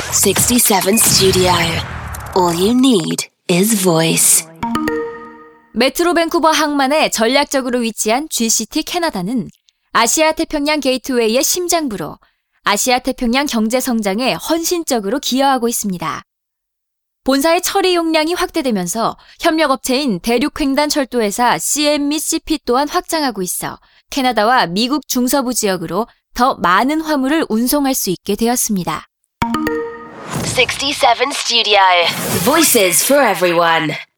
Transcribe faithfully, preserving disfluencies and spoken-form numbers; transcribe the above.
sixty-seven Studio. All you need is voice. 메트로 밴쿠버 항만에 전략적으로 위치한 지씨티 캐나다는 아시아 태평양 게이트웨이의 심장부로 아시아 태평양 경제 성장에 헌신적으로 기여하고 있습니다. 본사의 처리 용량이 확대되면서 협력업체인 대륙횡단 철도회사 씨엠 및 씨피 또한 확장하고 있어 캐나다와 미국 중서부 지역으로 더 많은 화물을 운송할 수 있게 되었습니다. sixty-seven Studio. Voices for everyone.